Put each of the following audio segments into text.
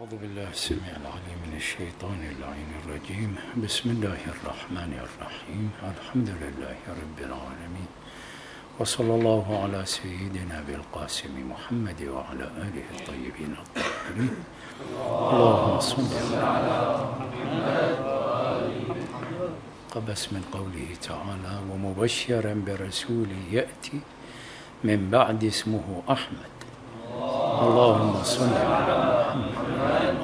أعوذ بالله السميع العليم من الشيطان اللعين الرجيم. بسم الله الرحمن الرحيم. الحمد لله رب العالمين، وصلى الله على سيدنا بالقاسم محمد وعلى آله الطيبين الطاهرين. اللهم صل على محمد. قبس من قوله تعالى: ومبشرا برسول يأتي من بعد اسمه أحمد. اللهم صل على محمد.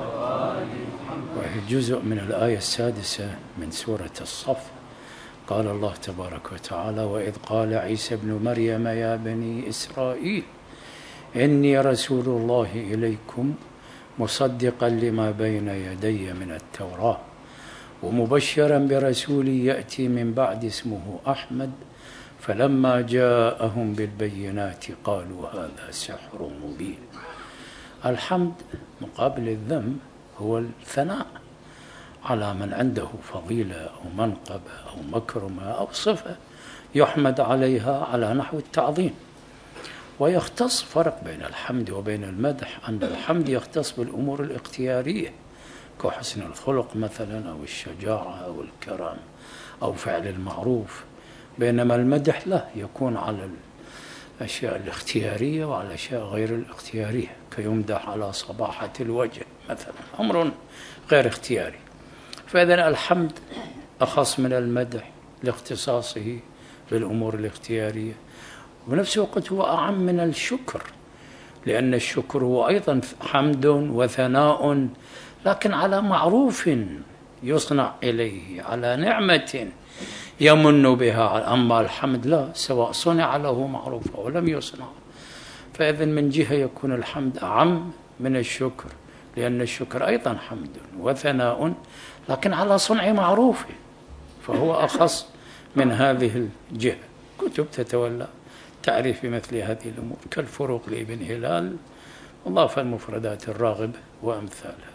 وهي جزء من الآية السادسة من سورة الصف. قال الله تبارك وتعالى: وإذ قال عيسى ابن مريم يا بني إسرائيل إني رسول الله إليكم مصدقا لما بين يدي من التوراة ومبشرا برسول يأتي من بعد اسمه أحمد فلما جاءهم بالبينات قالوا هذا سحر مبين. الحمد مقابل الذم هو الثناء على من عنده فضيلة أو منقبة أو مكرمة أو صفة يحمد عليها على نحو التعظيم. ويختص فرق بين الحمد وبين المدح، أن الحمد يختص بالأمور الاختيارية كحسن الخلق مثلا أو الشجاعة أو الكرم أو فعل المعروف، بينما المدح له يكون على الأشياء الاختيارية وعلى الأشياء غير الاختيارية، كيمدح على صباحة الوجه مثلا، أمر غير اختياري. فإذا الحمد أخص من المدح لاختصاصه بالأمور الاختيارية، وبنفس الوقت هو أعم من الشكر، لأن الشكر هو أيضا حمد وثناء لكن على معروف يصنع إليه، على نعمة يمن بها. أما الحمد لا، سواء صنع له معروف أو لم يصنع. فإذن من جهة يكون الحمد أعم من الشكر، لأن الشكر أيضا حمد وثناء لكن على صنع معروف، فهو أخص من هذه الجهة. كتب تتولى تعريف مثل هذه الأمور كالفروق لابن هلال وضاف المفردات الراغب وأمثالها.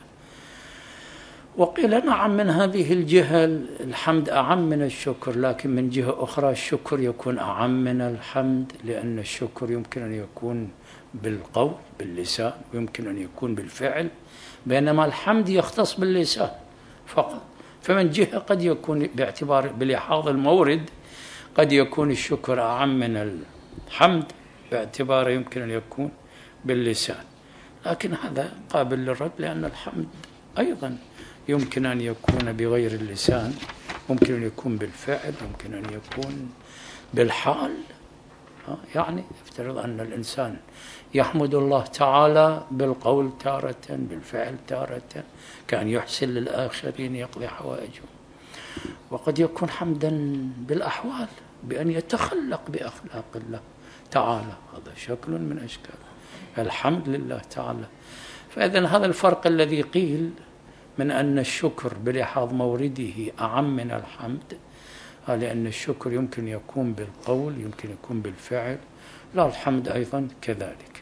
وقيل نعم، من هذه الجهة الحمد أعم من الشكر، لكن من جهة أخرى الشكر يكون أعم من الحمد، لأن الشكر يمكن أن يكون بالقول باللسان ويمكن أن يكون بالفعل، بينما الحمد يختص باللسان فقط. فمن جهة قد يكون باعتبار بلحاظ المورد قد يكون الشكر أعم من الحمد باعتبار يمكن أن يكون باللسان، لكن هذا قابل للرد، لأن الحمد أيضا يمكن أن يكون بغير اللسان، ممكن أن يكون بالفعل، ممكن أن يكون بالحال. يعني افترض أن الإنسان يحمد الله تعالى بالقول تارة، بالفعل تارة، كان يحسن للآخرين يقضي حوائجهم. وقد يكون حمدا بالأحوال بأن يتخلق بأخلاق الله تعالى، هذا شكل من أشكال الحمد لله تعالى. فإذن هذا الفرق الذي قيل من أن الشكر بلحاظ مورده أعم من الحمد، لأن الشكر يمكن يكون بالقول يمكن يكون بالفعل، لا الحمد أيضا كذلك.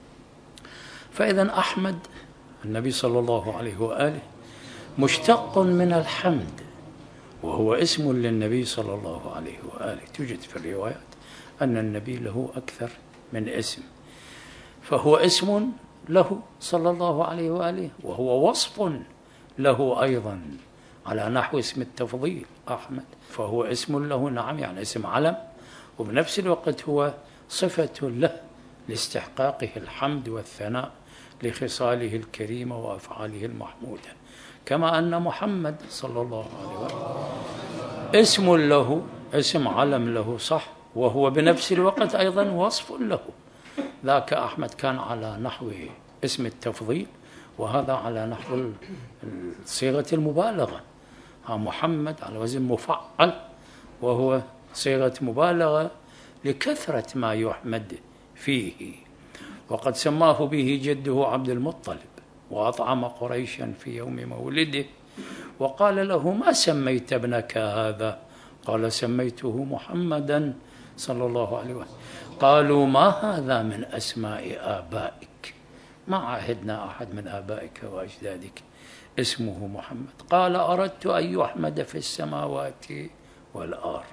فإذا أحمد النبي صلى الله عليه وآله مشتق من الحمد، وهو اسم للنبي صلى الله عليه وآله. توجد في الروايات أن النبي له أكثر من اسم، فهو اسم له صلى الله عليه وآله، وهو وصف له أيضا على نحو اسم التفضيل أحمد، فهو اسم له نعم، يعني اسم علم، وبنفس الوقت هو صفة له لاستحقاقه الحمد والثناء لخصاله الكريمة وأفعاله المحمودة، كما أن محمد صلى الله عليه وآله اسم له، اسم علم له صح، وهو بنفس الوقت أيضا وصف له. ذاك أحمد كان على نحو اسم التفضيل، وهذا على نحو صيغة المبالغة. محمد على وزن مفعل، وهو صيغة مبالغة لكثرة ما يحمد فيه. وقد سماه به جده عبد المطلب، وأطعم قريشا في يوم مولده، وقال له: ما سميت ابنك هذا؟ قال: سميته محمدا صلى الله عليه وسلم. قالوا: ما هذا من أسماء آبائك؟ ما عهدنا أحد من آبائك وأجدادك اسمه محمد. قال: أردت أن يحمد في السماوات والأرض.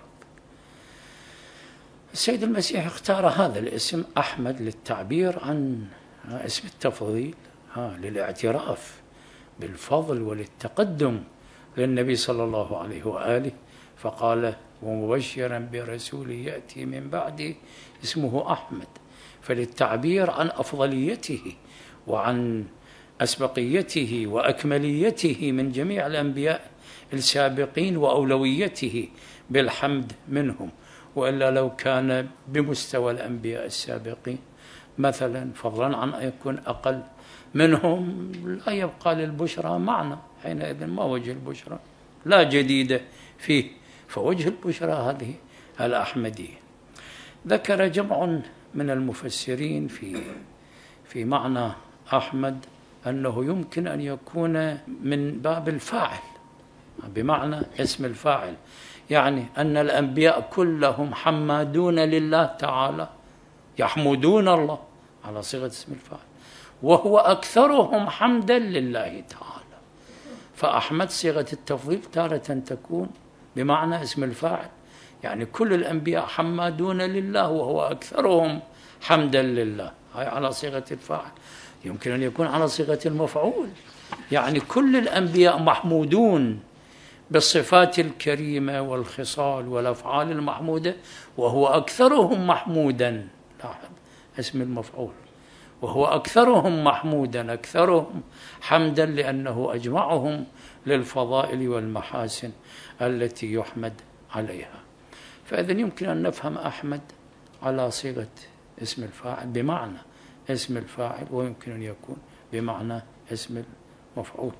السيد المسيح اختار هذا الاسم أحمد للتعبير عن اسم التفضيل، للاعتراف بالفضل وللتقدم للنبي صلى الله عليه وآله، فقال ومبشرا برسول يأتي من بعدي اسمه أحمد، فللتعبير عن أفضليته وعن أسبقيته وأكمليته من جميع الأنبياء السابقين وأولويته بالحمد منهم. وإلا لو كان بمستوى الأنبياء السابقين مثلا، فضلا عن أن يكون أقل منهم، لا يبقى للبشرى معنى، حينئذ ما وجه البشرى؟ لا جديد فيه. فوجه البشرى هذه الأحمدية. ذكر جمع من المفسرين في معنى أحمد أنه يمكن أن يكون من باب الفاعل، بمعنى اسم الفاعل، يعني أن الأنبياء كلهم حمادون لله تعالى، يحمدون الله على صيغة اسم الفاعل، وهو أكثرهم حمدا لله تعالى. فأحمد صيغة التفضيل تارة تكون بمعنى اسم الفاعل، يعني كل الأنبياء حمادون لله وهو أكثرهم حمدا لله، هاي على صيغة الفاعل. يمكن أن يكون على صيغة المفعول، يعني كل الأنبياء محمودون بالصفات الكريمة والخصال والأفعال المحمودة، وهو أكثرهم محمودا، لاحظ اسم المفعول، وهو أكثرهم محمودا، أكثرهم حمدا، لأنه أجمعهم للفضائل والمحاسن التي يحمد عليها. فإذا يمكن أن نفهم أحمد على صيغة اسم الفاعل بمعنى اسم الفاعل، ويمكن أن يكون بمعنى اسم المفعول.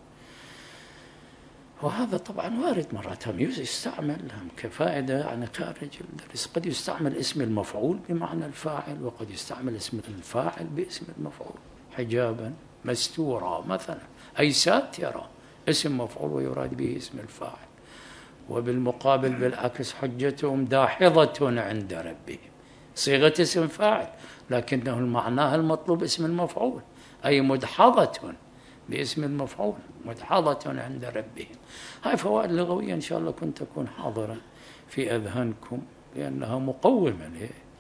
وهذا طبعا وارد مرات يستعمل كفائدة يعني خارج الدرس، قد يستعمل اسم المفعول بمعنى الفاعل، وقد يستعمل اسم الفاعل باسم المفعول. حجابا مستورا مثلا، أي ساترة، اسم مفعول ويراد به اسم الفاعل. وبالمقابل بالعكس، حجتهم داحضة عند ربهم، صيغة اسم فاعل، لكنه معناها المطلوب اسم المفعول، أي مدحضة باسم المفعول، مدحضة عند ربهم. هاي فوائد لغوية إن شاء الله كنت تكون حاضرة في أذهانكم، لأنها مقومة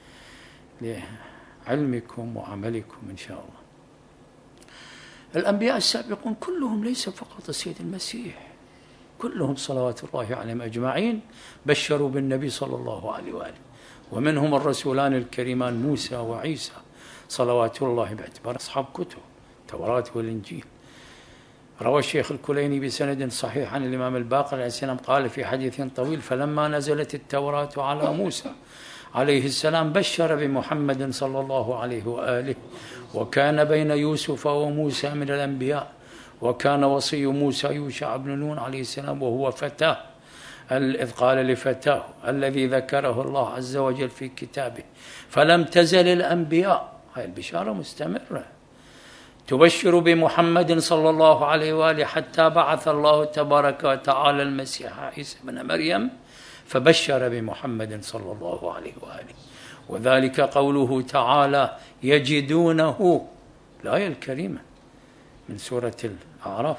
لعلمكم وعملكم إن شاء الله. الأنبياء السابقون كلهم ليس فقط السيد المسيح، كلهم صلوات الله عليهم أجمعين بشروا بالنبي صلى الله عليه وآله، ومنهم الرسولان الكريمان موسى وعيسى صلوات الله، باعتبار أصحاب كتب التوراة والإنجيل. روى الشيخ الكليني بسند صحيح عن الإمام الباقر عليه السلام قال في حديث طويل: فلما نزلت التوراة على موسى عليه السلام بشر بمحمد صلى الله عليه وآله، وكان بين يوسف وموسى من الأنبياء، وكان وصي موسى يوشع بن نون عليه السلام وهو فتاه، إذ قال لفتاه الذي ذكره الله عز وجل في كتابه: فلم تزل الأنبياء، هاي البشارة مستمرة، تبشر بمحمد صلى الله عليه وآله حتى بعث الله تبارك وتعالى المسيح عيسى بن مريم فبشر بمحمد صلى الله عليه وآله. وذلك قوله تعالى: يجدونه، الآية الكريمة من سورة الأعراف،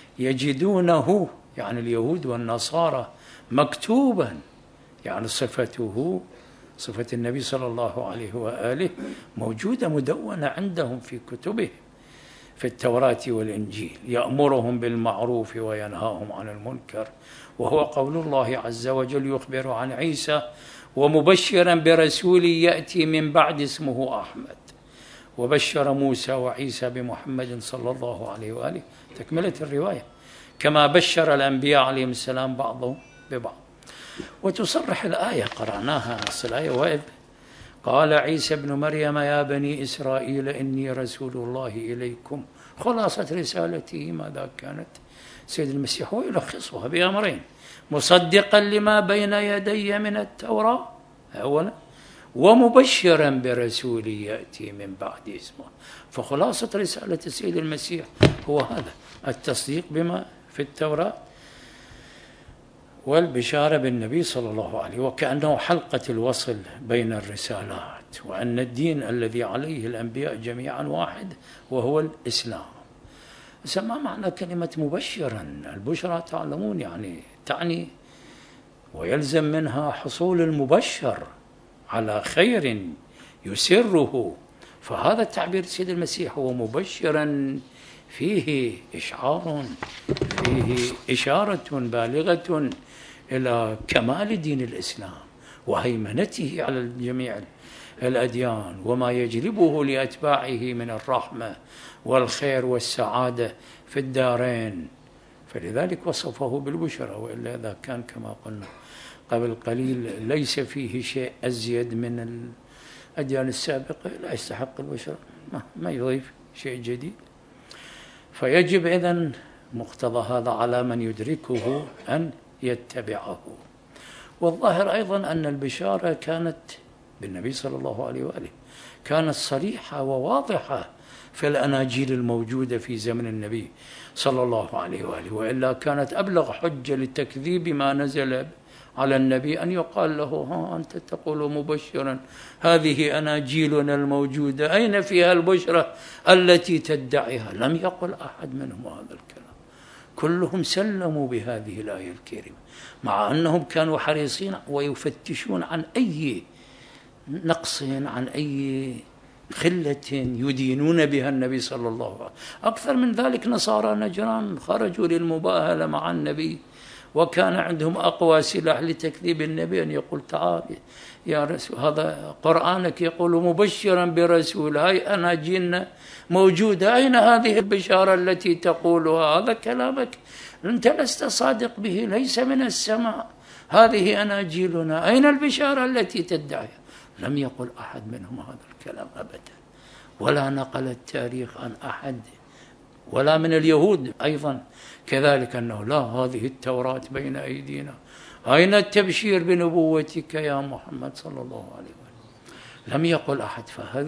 يجدونه يعني اليهود والنصارى مكتوبا، يعني صفته صفة النبي صلى الله عليه وآله موجودة مدونة عندهم في كتبهم في التوراة والإنجيل، يأمرهم بالمعروف وينهاهم عن المنكر، وهو قول الله عز وجل يخبر عن عيسى: ومبشرا برسول يأتي من بعد اسمه أحمد. وبشر موسى وعيسى بمحمد صلى الله عليه وآله، تكملة الرواية، كما بشر الأنبياء عليهم السلام بعضهم ببعض. وتصرح الآية قرأناها نص الآية: وإذ قال عيسى ابن مريم يا بني إسرائيل إني رسول الله إليكم. خلاصة رسالته ماذا كانت؟ سيد المسيح هو يلخصها بأمرين: مصدقا لما بين يدي من التوراة أولا، ومبشرا برسول يأتي من بعد اسمه. فخلاصة رسالة السيد المسيح هو هذا: التصديق بما في التوراة والبشارة بالنبي صلى الله عليه، وكأنه حلقة الوصل بين الرسالات، وأن الدين الذي عليه الأنبياء جميعا واحد وهو الإسلام. ما معنى كلمة مبشرا؟ البشرى تعلمون يعني تعني ويلزم منها حصول المبشر على خير يسره، فهذا التعبير سيد المسيح هو مبشرا فيه إشعار، فيه إشارة بالغة إلى كمال دين الإسلام وهيمنته على جميع الأديان وما يجلبه لأتباعه من الرحمة والخير والسعادة في الدارين. فلذلك وصفه بالبشرى، وإلا إذا كان كما قلنا قبل قليل ليس فيه شيء أزيد من الأديان السابقة لا يستحق البشرى، ما يضيف شيء جديد. فيجب إذن مقتضى هذا على من يدركه أن يتبعه. والظاهر أيضا أن البشارة كانت بالنبي صلى الله عليه وآله كانت صريحة وواضحة في الأناجيل الموجودة في زمن النبي صلى الله عليه وآله، وإلا كانت أبلغ حجة لتكذيب ما نزل على النبي أن يقال له ها أنت تقول مبشرا، هذه أناجيلنا الموجودة أين فيها البشرة التي تدعيها؟ لم يقل أحد منهم هذا الكلام، كلهم سلموا بهذه الآية الكريمة، مع أنهم كانوا حريصين ويفتشون عن أي نقص، عن أي خلة يدينون بها النبي صلى الله عليه وسلم. أكثر من ذلك نصارى نجران خرجوا للمباهلة مع النبي، وكان عندهم أقوى سلاح لتكذيب النبي أن يقول تعال يا رسول، هذا قرآنك يقول مبشرا برسول، هاي أناجيلنا موجودة، أين هذه البشارة التي تقولها؟ هذا كلامك أنت لست صادق به، ليس من السماء، هذه أناجيلنا، أين البشارة التي تدعيها؟ لم يقل أحد منهم هذا الكلام أبدا، ولا نقل التاريخ عن أحد ولا من اليهود أيضا كذلك أنه لا هذه التوراة بين أيدينا، أين التبشير بنبوتك يا محمد صلى الله عليه وسلم؟ لم يقل أحد.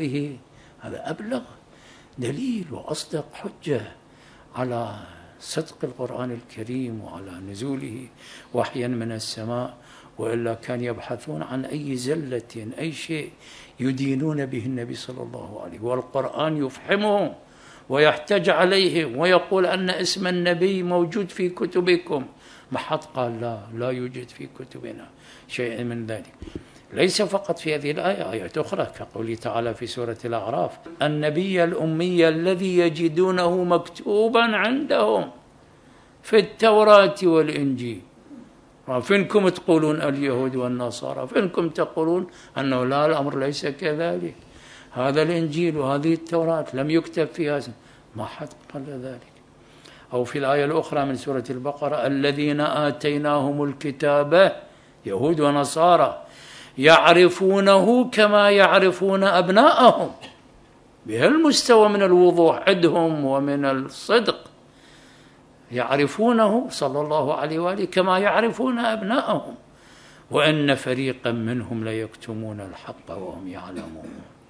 هذا أبلغ دليل وأصدق حجة على صدق القرآن الكريم وعلى نزوله وحيا من السماء، وإلا كان يبحثون عن أي زلة أي شيء يدينون به النبي صلى الله عليه وسلم، والقرآن يفحمهم ويحتج عليهم ويقول أن اسم النبي موجود في كتبكم، ما حد قال لا يوجد في كتبنا شيء من ذلك. ليس فقط في هذه الآية، آيات أخرى كقوله تعالى في سورة الأعراف النبي الأمي الذي يجدونه مكتوبا عندهم في التوراة والإنجيل. فينكم تقولون اليهود والنصارى، فينكم تقولون أنه لا، الأمر ليس كذلك، هذا الإنجيل وهذه التوراة لم يكتب فيها، ما حد قال ذلك. أو في الآية الأخرى من سورة البقرة الذين آتيناهم الكتاب يهود ونصارى يعرفونه كما يعرفون أبناءهم، بهالمستوى من الوضوح عندهم ومن الصدق، يعرفونه صلى الله عليه وآله كما يعرفون أبناءهم، وإن فريقا منهم ليكتمون الحق وهم يعلمون.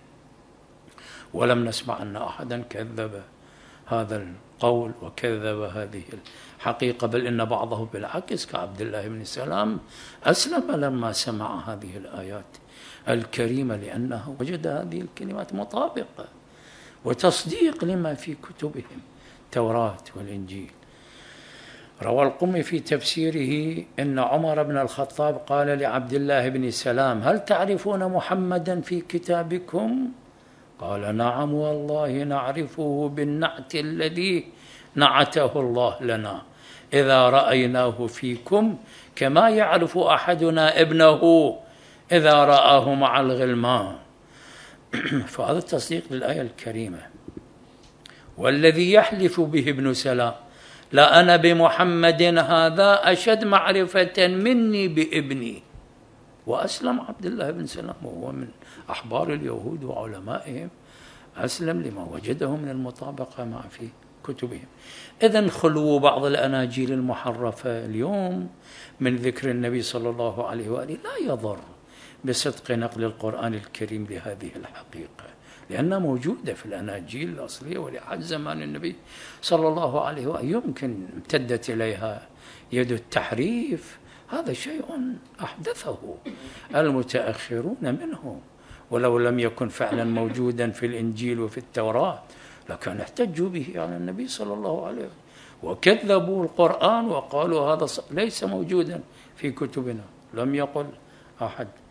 ولم نسمع أن أحدا كذب هذا القول وكذب هذه الحقيقة، بل إن بعضهم بالعكس كعبد الله بن سلام أسلم لما سمع هذه الآيات الكريمة، لأنه وجد هذه الكلمات مطابقة وتصديق لما في كتبهم التوراة والإنجيل. روى القمي في تفسيره إن عمر بن الخطاب قال لعبد الله بن سلام هل تعرفون محمدا في كتابكم؟ قال نعم والله نعرفه بالنعت الذي نعته الله لنا إذا رأيناه فيكم كما يعرف أحدنا ابنه إذا رآه مع الغلمان. فهذا التصديق للآية الكريمة. والذي يحلف به ابن سلام لا أنا بمحمد هذا أشد معرفة مني بابني. وأسلم عبد الله بن سلام وهو من أحبار اليهود وعلمائهم، أسلم لما وجده من المطابقة مع في كتبهم. إذن خلو بعض الأناجيل المحرفة اليوم من ذكر النبي صلى الله عليه وآله لا يضر بصدق نقل القرآن الكريم لهذه الحقيقة، لأنها موجودة في الأناجيل الأصلية ولحد زمان النبي صلى الله عليه وآله. يمكن امتدت إليها يد التحريف، هذا شيء أحدثه المتأخرون منه، ولو لم يكن فعلا موجودا في الإنجيل وفي التوراة لكان احتجوا به على النبي صلى الله عليه وسلم وكذبوا القرآن وقالوا هذا ليس موجودا في كتبنا، لم يقل أحد.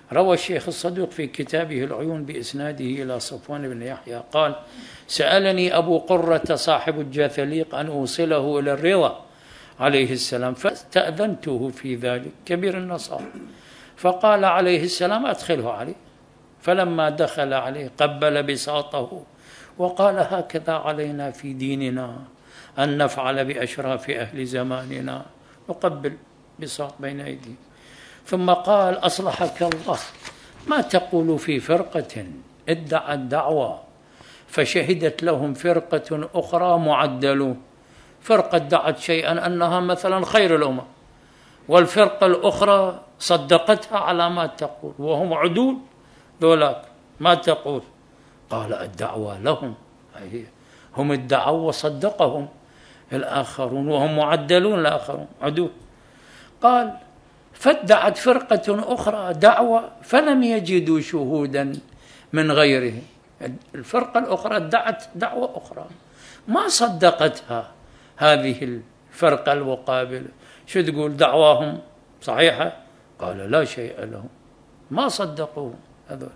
روى الشيخ الصدوق في كتابه العيون بإسناده إلى صفوان بن يحيى قال: سألني أبو قرة صاحب الجاثليق أن أوصله إلى الرضا عليه السلام، فاستأذنته في ذلك، كبير النصارى، فقال عليه السلام: أدخله عليه. فلما دخل عليه قبل بساطه وقال: هكذا علينا في ديننا أن نفعل بأشراف أهل زماننا، نقبل بساط بين أيديه. ثم قال: أصلحك الله، ما تقول في فرقة ادعت دعوى فشهدت لهم فرقة أخرى معدلون؟ فرقة ادعت شيئا أنها مثلا خير الأمة، والفرقة الأخرى صدقتها على ما تقول، وهم عدول ذولاك، ما تقول؟ قال: الدعوى لهم، هم ادعوا وصدقهم الآخرون، وهم معدلون الآخرون عدول. قال: فادعت فرقة أخرى دعوة فلم يجدوا شهودا من غيره. الفرقة الأخرى ادعت دعوة أخرى ما صدقتها هذه الفرقة المقابلة، شو تقول؟ دعواهم صحيحة؟ قال: لا شيء لهم، ما صدقوه هذول.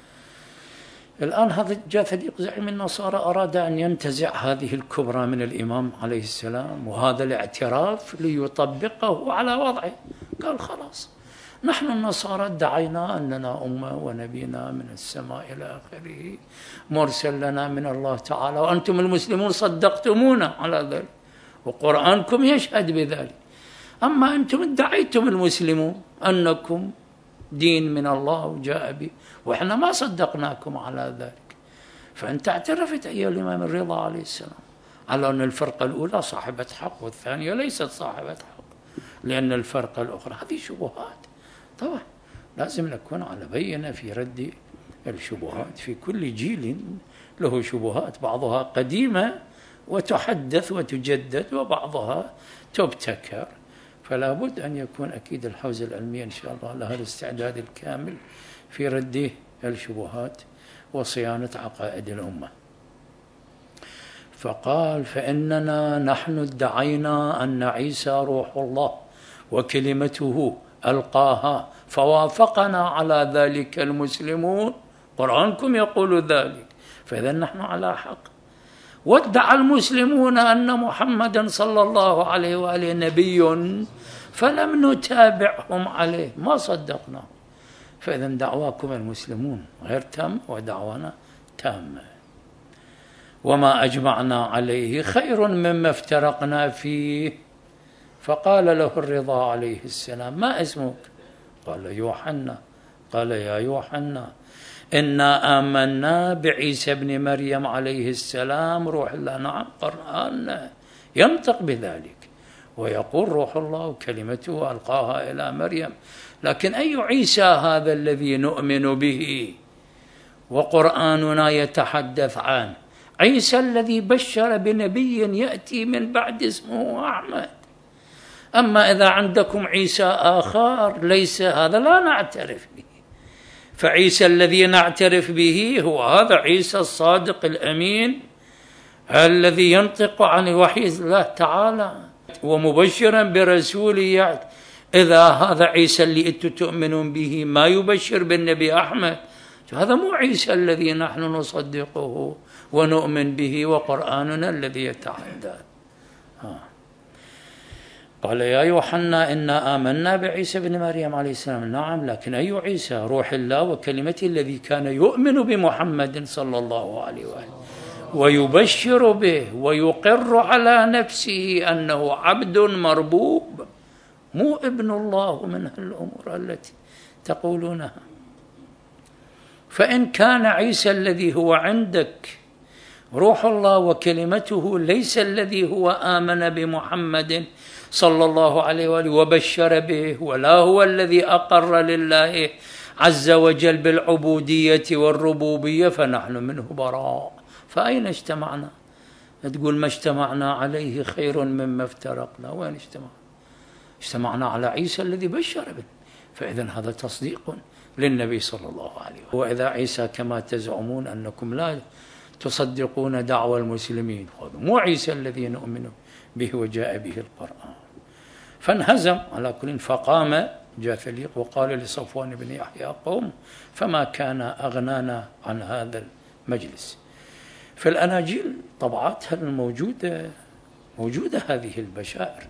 الآن هذا الجاثليق زعيم النصارى أراد أن ينتزع هذه الكبرى من الإمام عليه السلام وهذا الاعتراف ليطبقه على وضعه. قال: خلاص، نحن النصارى ادعينا أننا أمة ونبينا من السماء إلى آخره مرسل لنا من الله تعالى، وأنتم المسلمون صدقتمونا على ذلك، وقرآنكم يشهد بذلك. أما أنتم ادعيتم المسلمون أنكم دين من الله وجاء به، وإحنا ما صدقناكم على ذلك. فأنت اعترفت أيها الإمام الرضا عليه السلام على أن الفرقة الأولى صاحبة حق والثانية ليست صاحبة حق، لأن الفرقة الأخرى هذه شبهات. طبعا لازم نكون على بينة في رد الشبهات. في كل جيل له شبهات، بعضها قديمة وتحدث وتجدد، وبعضها تبتكر. فلا بد أن يكون أكيد الحوزة العلمية إن شاء الله لها الاستعداد الكامل في رد الشبهات وصيانة عقائد الأمة. فقال: فإننا نحن ادعينا أن عيسى روح الله وكلمته ألقاها، فوافقنا على ذلك المسلمون، قرآنكم يقول ذلك، فإذا نحن على حق. وادعى المسلمون أن محمدا صلى الله عليه وآله نبي فلم نتابعهم عليه، ما صدقناه. فإذا دعواكم المسلمون غير تام ودعوانا تامة. وما أجمعنا عليه خير مما افترقنا فيه. فقال له الرضا عليه السلام: ما اسمك؟ قال: يوحنا. قال: يا يوحنا، إنا آمنا بعيسى ابن مريم عليه السلام روح الله. نعم، قرآن ينطق بذلك ويقول روح الله وكلمته ألقاها إلى مريم، لكن أي عيسى هذا الذي نؤمن به وقرآننا يتحدث عنه؟ عيسى الذي بشر بنبي يأتي من بعد اسمه أحمد. أما إذا عندكم عيسى آخر ليس هذا، لا نعترف به. فعيسى الذي نعترف به هو هذا عيسى الصادق الأمين الذي ينطق عن وحي الله تعالى ومبشرا برسول يأتي. إذا هذا عيسى اللي أنتم تؤمنون به ما يبشر بالنبي أحمد، هذا مو عيسى الذي نحن نصدقه ونؤمن به وقرآننا الذي يتحدث. قال: يا يوحنا، إنا آمنا بعيسى بن مريم عليه السلام. نعم، لكن أي عيسى؟ روح الله وكلمته الذي كان يؤمن بمحمد صلى الله عليه وآله ويبشر به ويقر على نفسه أنه عبد مربوب، مو ابن الله من الأمور التي تقولونها. فإن كان عيسى الذي هو عندك روح الله وكلمته ليس الذي هو آمن بمحمد صلى الله عليه وآله وبشر به، ولا هو الذي أقر لله عز وجل بالعبودية والربوبية، فنحن منه براء. فأين اجتمعنا؟ تقول ما اجتمعنا عليه خير مما افترقنا. وين اجتمعنا على عيسى الذي بشر به. فإذا هذا تصديق للنبي صلى الله عليه وسلم. وإذا عيسى كما تزعمون أنكم لا تصدقون دعوى المسلمين، مو عيسى الذي نؤمن به وجاء به القرآن. فانهزم على كل، فقام جاثليق وقال لصفوان بن يحيى قوم فما كان أغنانا عن هذا المجلس. في الأناجيل طبعاتها الموجودة موجودة هذه البشائر،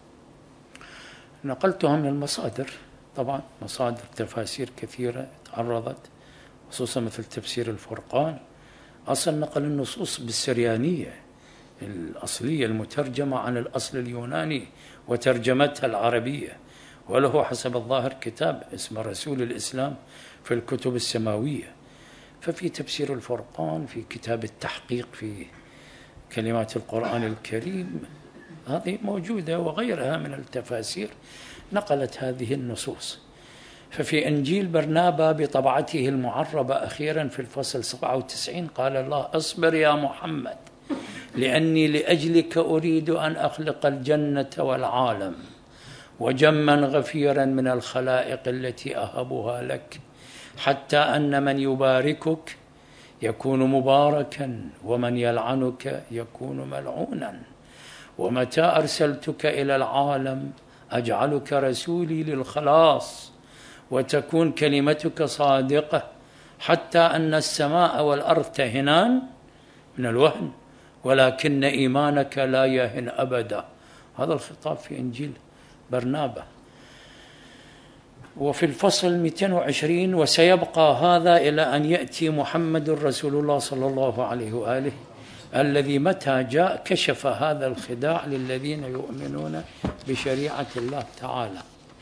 نقلتها من المصادر، طبعا مصادر تفاسير كثيرة تعرضت، خصوصا مثل تفسير الفرقان، أصل نقل النصوص بالسريانية الأصلية المترجمة عن الأصل اليوناني وترجمتها العربية، وله حسب الظاهر كتاب اسمه رسول الإسلام في الكتب السماوية. ففي تفسير الفرقان، في كتاب التحقيق في كلمات القرآن الكريم، هذه موجودة، وغيرها من التفاسير نقلت هذه النصوص. ففي إنجيل برنابا بطبعته المعربة أخيرا في الفصل 97 قال الله أصبر يا محمد لأني لأجلك أريد أن أخلق الجنة والعالم وجما غفيرا من الخلائق التي أهبها لك، حتى أن من يباركك يكون مباركا ومن يلعنك يكون ملعونا، ومتى أرسلتك إلى العالم أجعلك رسولي للخلاص وتكون كلمتك صادقة، حتى أن السماء والأرض تهنان من الوهن ولكن إيمانك لا يهن أبدا. هذا الخطاب في إنجيل برنابا. وفي الفصل 220 وسيبقى هذا إلى أن يأتي محمد رسول الله صلى الله عليه وآله الذي متى جاء كشف هذا الخداع للذين يؤمنون بشريعة الله تعالى.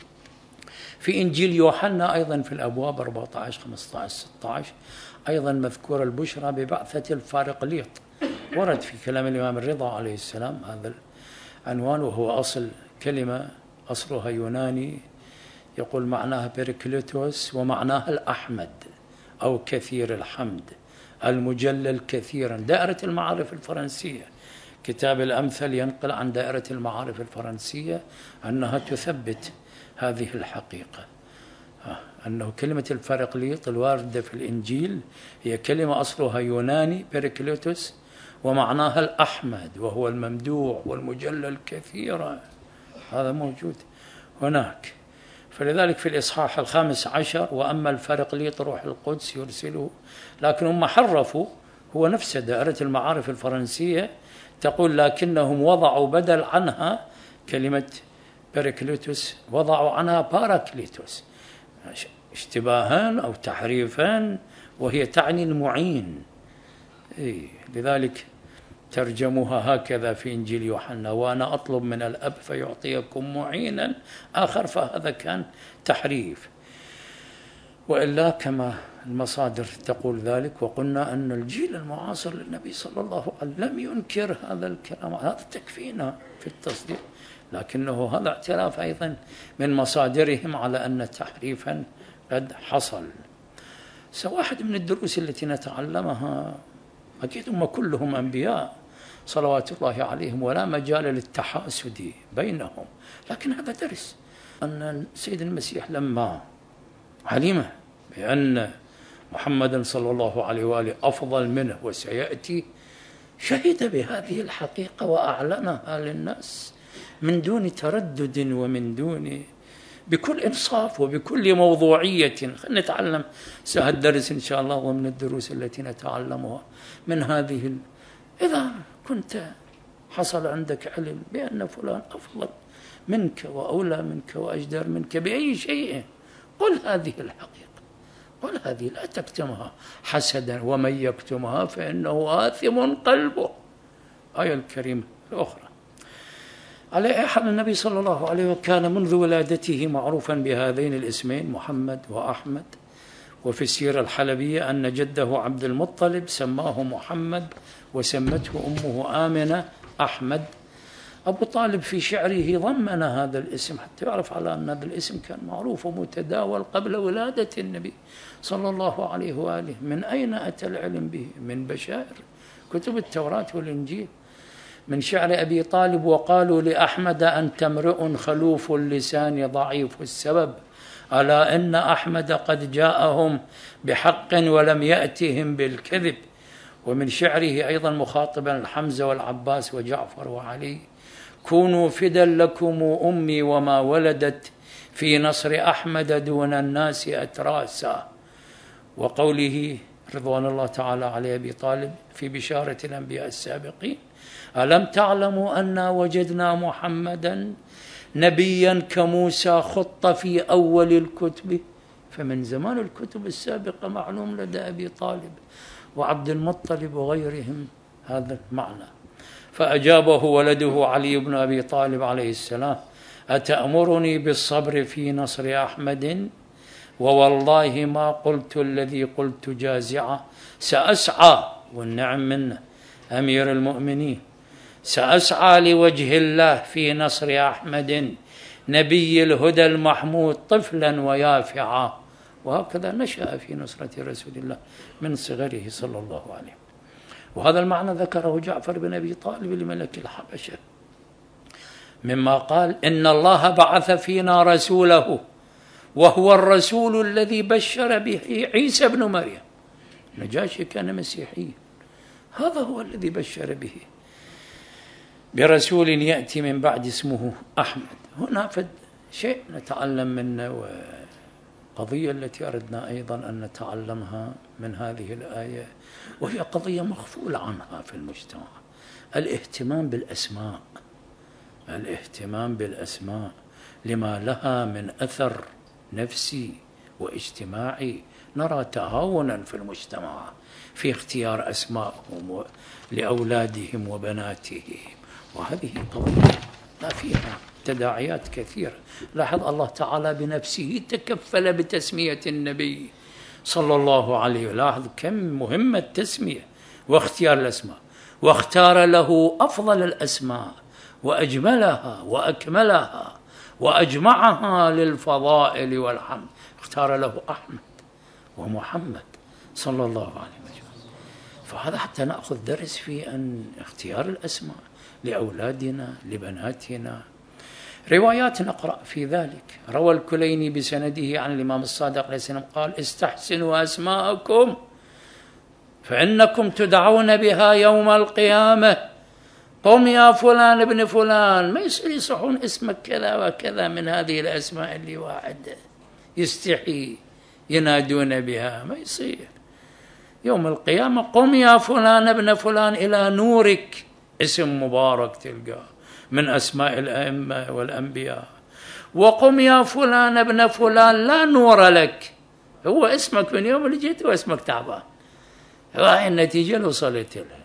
في إنجيل يوحنا أيضا في الأبواب 14 15 16 أيضا مذكور البشرى ببعثة الفارقليط، ورد في كلام الإمام الرضا عليه السلام هذا العنوان، وهو أصل كلمة أصلها يوناني يقول معناها بيركليتوس، ومعناها الأحمد أو كثير الحمد المجلل كثيرا. دائرة المعارف الفرنسية كتاب الأمثل ينقل عن دائرة المعارف الفرنسية أنها تثبت هذه الحقيقة، أنه كلمة الفارقليط الواردة في الإنجيل هي كلمة أصلها يوناني بيركليتوس، ومعناها الأحمد وهو الممدوح والمجلل كثيرا. هذا موجود هناك. فلذلك في الإصحاح 15 وأما الفارقليط روح القدس يرسله، لكن هم حرفوا، هو نفس دائرة المعارف الفرنسية تقول لكنهم وضعوا بدل عنها كلمة بيركليتوس وضعوا عنها باراكليتوس، اشتباها أو تحريفا، وهي تعني المعين. لذلك ترجموها هكذا في إنجيل يوحنا وأنا أطلب من الأب فيعطيكم معينا آخر، فهذا كان تحريف. وإلا كما المصادر تقول ذلك، وقلنا أن الجيل المعاصر للنبي صلى الله عليه وسلم لم ينكر هذا الكلام، هذا تكفينا في التصديق، لكنه هذا اعتراف أيضا من مصادرهم على أن تحريفا قد حصل. واحد من الدروس التي نتعلمها، أكيد هم كلهم أنبياء صلوات الله عليهم ولا مجال للتحاسد بينهم، لكن هذا درس أن السيد المسيح لما علم بأن محمدا صلى الله عليه وآله أفضل منه وسيأتي، شهد بهذه الحقيقة وأعلنها للناس من دون تردد ومن دون، بكل إنصاف وبكل موضوعية. خلينا نتعلم سهالدرس إن شاء الله، ومن الدروس التي نتعلمها من هذه إذا كنت حصل عندك علم بأن فلان أفضل منك وأولى منك وأجدر منك بأي شيء، قل هذه الحقيقة، قل هذه، لا تكتمها حسدا، ومن يكتمها فإنه آثم قلبه. آية الكريمة الأخرى. على أي حال النبي صلى الله عليه وسلم كان منذ ولادته معروفا بهذين الاسمين محمد وأحمد. وفي السيرة الحلبية أن جده عبد المطلب سماه محمد وسمته أمه آمنة أحمد. أبو طالب في شعره ضمن هذا الاسم حتى يعرف على أن هذا الاسم كان معروف ومتداول قبل ولادة النبي صلى الله عليه وآله. من أين أتى العلم به؟ من بشائر كتب التوراة والإنجيل، من شعر أبي طالب وقالوا لأحمد أنت امرؤ خلوف اللسان ضعيف السبب، ألا إن أحمد قد جاءهم بحق ولم يأتهم بالكذب. ومن شعره أيضا مخاطبا الحمزة والعباس وجعفر وعلي كونوا فدا لكم أمي وما ولدت في نصر أحمد دون الناس أتراسا. وقوله رضوان الله تعالى على أبي طالب في بشارة الأنبياء السابقين: ألم تعلموا أنا وجدنا محمدا نبيا كموسى خط في أول الكتب. فمن زمان الكتب السابقة معلوم لدى أبي طالب وعبد المطلب وغيرهم هذا المعنى. فأجابه ولده علي بن أبي طالب عليه السلام: أتأمرني بالصبر في نصر أحمد؟ ووالله ما قلت الذي قلت جازعا، سأسعى، والنعم منه أمير المؤمنين، سأسعى لوجه الله في نصر أحمد نبي الهدى المحمود طفلا ويافعا. وهكذا نشأ في نصرة رسول الله من صغره صلى الله عليه وسلم. وهذا المعنى ذكره جعفر بن أبي طالب لملك الحبشة مما قال: إن الله بعث فينا رسوله وهو الرسول الذي بشر به عيسى بن مريم. نجاشي كان مسيحيا، هذا هو الذي بشر به برسول يأتي من بعد اسمه أحمد. هنا شيء نتعلم منه، وقضية التي أردنا أيضا أن نتعلمها من هذه الآية، وهي قضية مغفول عنها في المجتمع: الاهتمام بالأسماء، الاهتمام بالأسماء لما لها من أثر نفسي واجتماعي. نرى تهاونا في المجتمع في اختيار أسمائهم لأولادهم وبناتهم، وهذه قضية لا فيها تداعيات كثيرة. لاحظ الله تعالى بنفسه تكفل بتسمية النبي صلى الله عليه وسلم. لاحظ كم مهمة التسمية واختيار الأسماء، واختار له أفضل الأسماء وأجملها وأكملها وأجمعها للفضائل والحمد. اختار له أحمد ومحمد صلى الله عليه وسلم. فهذا حتى نأخذ درس في أن اختيار الأسماء لأولادنا لبناتنا. روايات نقرأ في ذلك. روى الكليني بسنده عن الإمام الصادق عليه السلام قال: استحسنوا أسماءكم فإنكم تدعون بها يوم القيامة. قم يا فلان ابن فلان. ما يصير يصحون اسمك كذا وكذا من هذه الأسماء اللي واحد يستحي ينادون بها، ما يصير. يوم القيامة قم يا فلان ابن فلان إلى نورك، اسم مبارك تلقاه من أسماء الأئمة والأنبياء. وقم يا فلان ابن فلان لا نور لك، هو اسمك من يوم اللي جيت واسمك تعبان. هاي النتيجة اللي وصلت لها.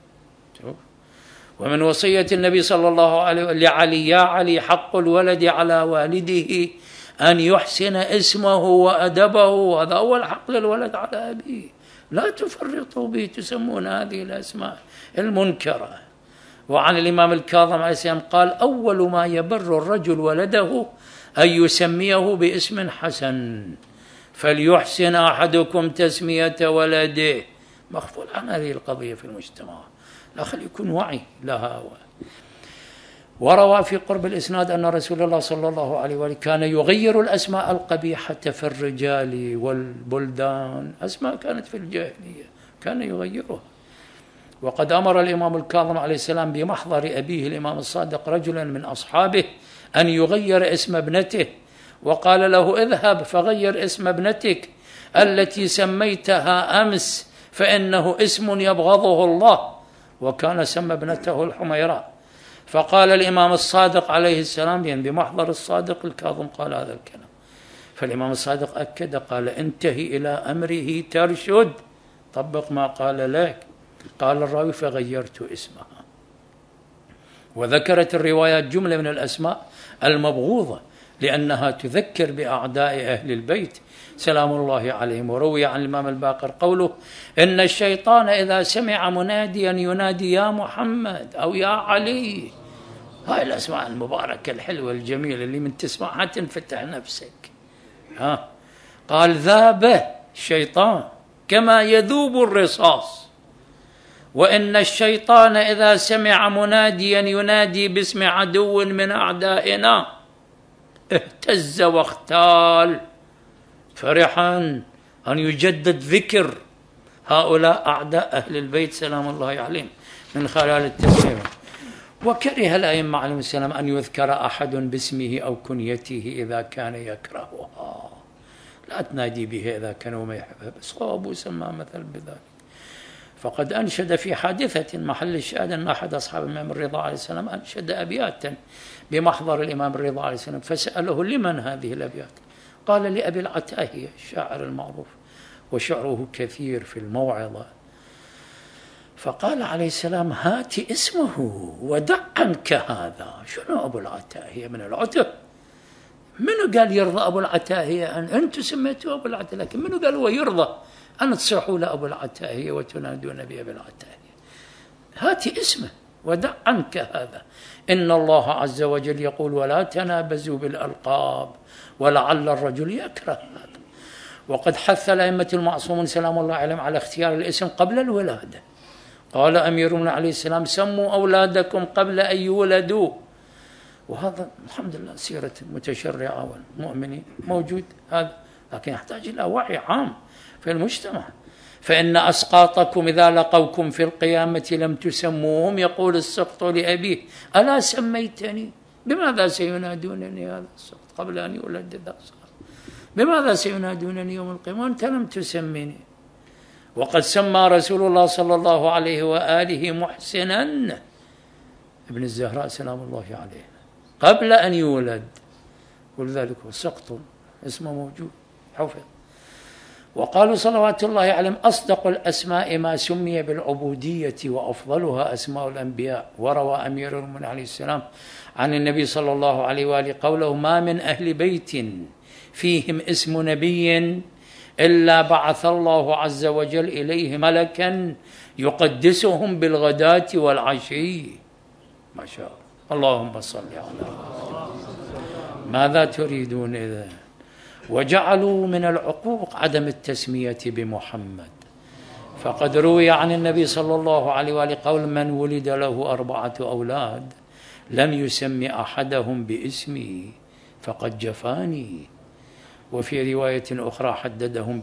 ومن وصية النبي صلى الله عليه وسلم لعلي: يا علي حق الولد على والده أن يحسن اسمه وأدبه. هذا أول حق للولد على أبيه، لا تفرطوا به، تسمون هذه الأسماء المنكرة. وعن الإمام الكاظم عليه السلام قال: أول ما يبر الرجل ولده أن يسميه باسم حسن، فليحسن أحدكم تسمية ولده. مغفول عن هذه القضية في المجتمع، لا خلي يكون وعي لها. وروى في قرب الإسناد أن رسول الله صلى الله عليه وسلم كان يغير الأسماء القبيحة في الرجال والبلدان. أسماء كانت في الجاهلية كان يغيرها. وقد أمر الإمام الكاظم عليه السلام بمحضر أبيه الإمام الصادق رجلا من أصحابه أن يغير اسم ابنته، وقال له: اذهب فغير اسم ابنتك التي سميتها أمس، فإنه اسم يبغضه الله. وكان سمى ابنته الحميراء. فقال الإمام الصادق عليه السلام، يعني بمحضر الصادق الكاظم قال هذا الكلام. فالإمام الصادق أكد قال: انتهي إلى أمره ترشد، طبق ما قال لك. قال الراوي: فغيرت اسمها. وذكرت الروايات جملة من الأسماء المبغوضة لأنها تذكر بأعداء أهل البيت سلام الله عليهم. وروي عن الإمام الباقر قوله: إن الشيطان إذا سمع مناديا ينادي يا محمد أو يا علي. هاي الأسماء المباركة الحلوة الجميلة اللي من تسمعها تنفتح نفسك. قال: ذاب الشيطان كما يذوب الرصاص. وإن الشيطان إذا سمع مناديا ينادي باسم عدو من أعدائنا اهتز واختال، فرحا أن يجدد ذكر هؤلاء أعداء أهل البيت سلام الله عليهم من خلال التسمية. وكره الأئمة عليهم السلام أن يذكر أحد باسمه أو كنيته إذا كان يكرهها، لا تنادي به إذا كان ما يحبها، بس هو أبو سلمى مثل بذلك. فقد أنشد في حادثة محل الشاهد أن أحد أصحاب الإمام الرضا عليه السلام أنشد أبياتا بمحضر الإمام الرضا عليه السلام، فسأله لمن هذه الأبيات؟ قال لأبي العتاهية الشاعر المعروف، وشعره كثير في الموعظة. فقال عليه السلام هات اسمه ودع عنك هذا. شنو أبو العتاهية من العتب؟ منو قال يرضى أبو العتاهية؟ أنتم سميتوه أبو العتاهية، لكن منو قال هو يرضى أن تصيحوا لأبو العتاهية وتنادون بأبي العتاهية؟ هات اسمه ودع عنك هذا. إن الله عز وجل يقول ولا تنابزوا بالألقاب ولعل الرجل يكره هذا. وقد حث الأئمة المعصومون سلام الله عليهم على اختيار الاسم قبل الولادة. قال أميرنا عليه السلام سموا أولادكم قبل أن يولدوا. وهذا الحمد لله سيرة المتشرعة والمؤمنين موجود هذا، لكن يحتاج إلى وعي عام في المجتمع. فإن أسقاطكم إذا لقوكم في القيامة لم تسموهم يقول السقط لأبيه ألا سميتني؟ بماذا سينادونني هذا السقط قبل أن يولد ذا السقط؟ بماذا سينادونني يوم القيامة وأنت لم تسميني؟ وقد سمى رسول الله صلى الله عليه وآله محسنا ابن الزهراء سلام الله عليه قبل أن يولد، ولذلك هو سقط اسمه موجود حفظ. وقالوا صلوات الله عليهم أصدق الأسماء ما سمي بالعبودية وأفضلها أسماء الأنبياء. وروى أمير المؤمنين عليه السلام عن النبي صلى الله عليه وآله قوله ما من أهل بيت فيهم اسم نبي إلا بعث الله عز وجل إليه ملكا يقدسهم بالغداة والعشي. ما شاء الله. اللهم صل على ماذا تريدون إذا؟ وجعلوا من العقوق عدم التسمية بمحمد، فقد روي عن النبي صلى الله عليه وآله قول من ولد له 4 أولاد لم يسمي أحدهم باسمي فقد جفاني. وفي رواية أخرى حددهم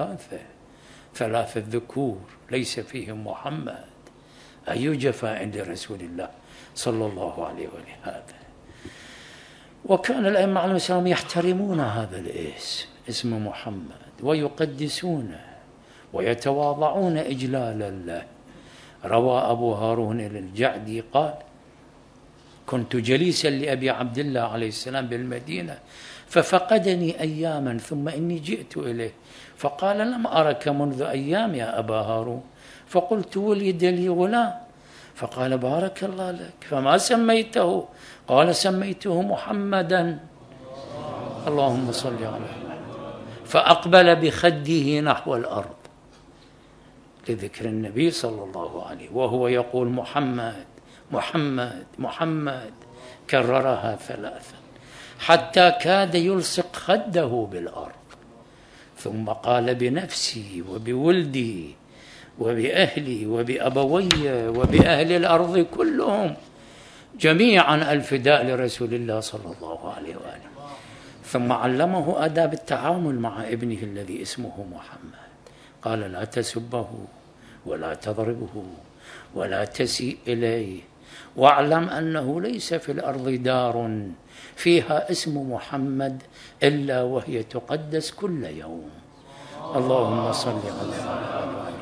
ب3 الذكور ليس فيهم محمد. أي جفاء لرسول الله صلى الله عليه وآله هذا. وكان الأئمة عليهم السلام يحترمون هذا الاسم، اسم محمد، ويقدسونه ويتواضعون إجلالا له. روى أبو هارون الجعدي قال كنت جليسا لأبي عبد الله عليه السلام بالمدينة ففقدني أياما ثم إني جئت إليه فقال لم أرك منذ أيام يا أبا هارون، فقلت ولد لي غلام، فقال بارك الله لك فما سميته؟ قال سميته محمدا. اللهم صل على محمد. فأقبل بخده نحو الأرض لذكر النبي صلى الله عليه وهو يقول محمد محمد محمد، كررها 3 حتى كاد يلصق خده بالأرض، ثم قال بنفسي وبولدي وبأهلي وبأبوي وبأهل الأرض كلهم جميعا الفداء لرسول الله صلى الله عليه وآله. ثم علمه آداب التعامل مع ابنه الذي اسمه محمد. قال لا تسبه ولا تضربه ولا تسيء إليه، واعلم أنه ليس في الأرض دار فيها اسم محمد إلا وهي تقدس كل يوم. اللهم صل على محمد.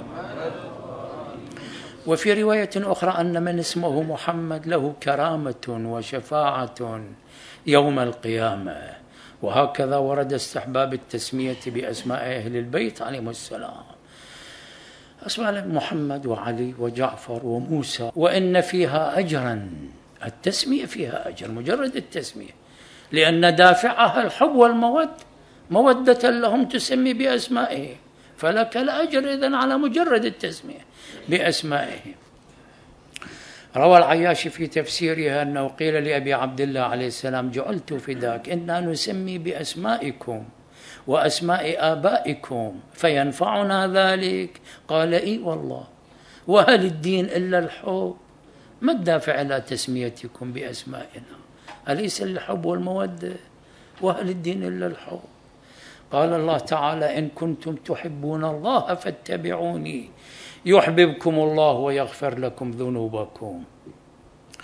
وفي رواية أخرى أن من اسمه محمد له كرامة وشفاعة يوم القيامة. وهكذا ورد استحباب التسمية بأسماء أهل البيت عليهم السلام، أسماء محمد وعلي وجعفر وموسى، وإن فيها أجرا، التسمية فيها أجر مجرد التسمية، لأن دافعها الحب والمودة، مودة لهم تسمي بأسمائهم، فلك الأجر إذن على مجرد التسمية بأسمائهم. روى العياشي في تفسيرها أنه قيل لأبي عبد الله عليه السلام جعلت فداك إنا نسمي بأسمائكم وأسماء آبائكم فينفعنا ذلك؟ قال إي والله، وهل الدين إلا الحب؟ ما الدافع إلى تسميتكم بأسمائنا؟ أليس الحب والمودة؟ وهل الدين إلا الحب؟ قال الله تعالى إن كنتم تحبون الله فاتبعوني يحببكم الله ويغفر لكم ذنوبكم.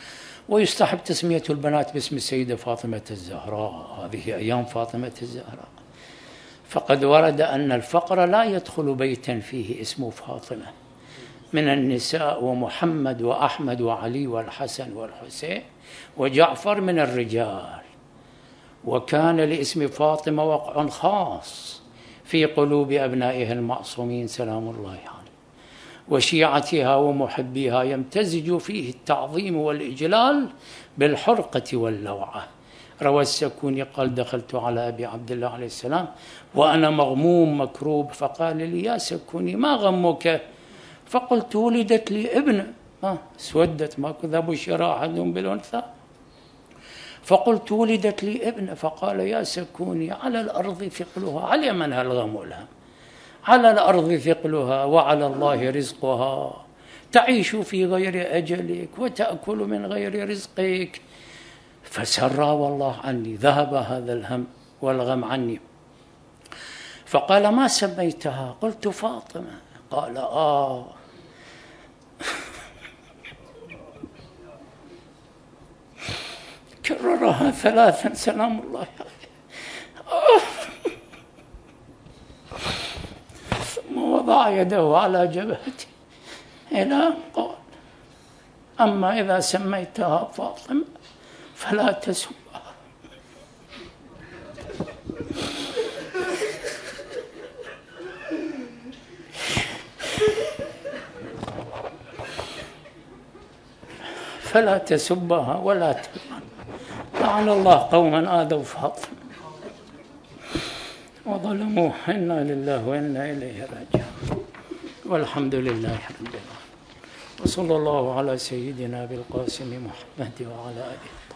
ويستحب تسمية البنات باسم السيدة فاطمة الزهراء، هذه أيام فاطمة الزهراء. فقد ورد أن الفقر لا يدخل بيتا فيه اسم فاطمة من النساء، ومحمد وأحمد وعلي والحسن والحسين وجعفر من الرجال. وكان لاسم فاطمة وقع خاص في قلوب أبنائها المعصومين سلام الله عليهم، وشيعتها ومحبيها يمتزج فيه التعظيم والإجلال بالحرقة واللوعة. روى السكوني قال: دخلت على أبي عبد الله عليه السلام وأنا مغموم مكروب، فقال لي: يا سكوني ما غمك؟ فقلت: ولدت لي ابنة. اسودت، ما كذا بشر أحد بالأنثى. فقلت: ولدت لي ابنة. فقال: يا سكوني على الأرض ثقلها، على من الغم لها، على الأرض ثقلها وعلى الله رزقها، تعيش في غير أجلك وتأكل من غير رزقك. فسرى والله عني، ذهب هذا الهم والغم عني. فقال: ما سميتها؟ قلت: فاطمة. قال: كررها 3 سلام الله عليه. ثم وضع يده على جبهته إلى أن قال: أما إذا سميتها فاطمة فلا تسبها. فلا تسبها ولا تلعن. لعن الله قوما آذوا فاطمة وظلموه. إنا لله وإنا إليه راجعون. والحمد لله رب العالمين، وصلى الله على سيدنا بالقاسم محمد وعلى آله